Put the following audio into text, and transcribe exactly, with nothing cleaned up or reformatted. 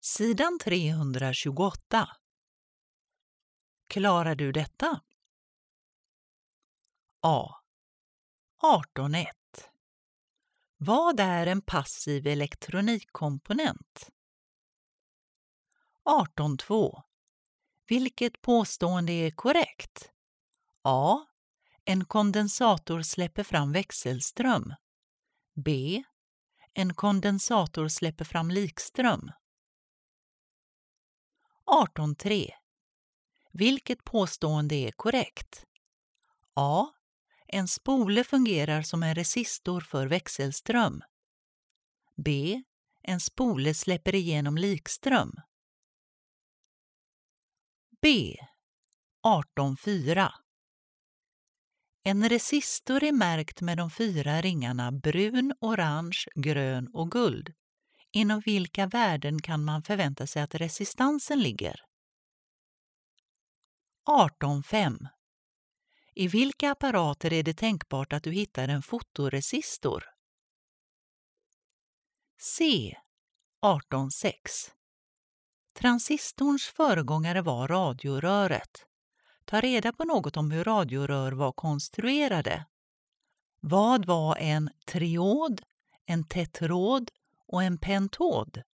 Sidan trehundratjugoåtta. Klarar du detta? A. arton ett. Vad är en passiv elektronikkomponent? arton två. Vilket påstående är korrekt? A. En kondensator släpper fram växelström. B. En kondensator släpper fram likström. arton tre. Vilket påstående är korrekt? A. En spole fungerar som en resistor för växelström. B. En spole släpper igenom likström. B. arton fyra. En resistor är märkt med de fyra ringarna brun, orange, grön och guld. Inom vilka värden kan man förvänta sig att resistansen ligger? arton fem. I vilka apparater är det tänkbart att du hittar en fotoresistor? C. arton sex. Transistorns föregångare var radioröret. Ta reda på något om hur radiorör var konstruerade. Vad var en triod, en tetrod och en pentod?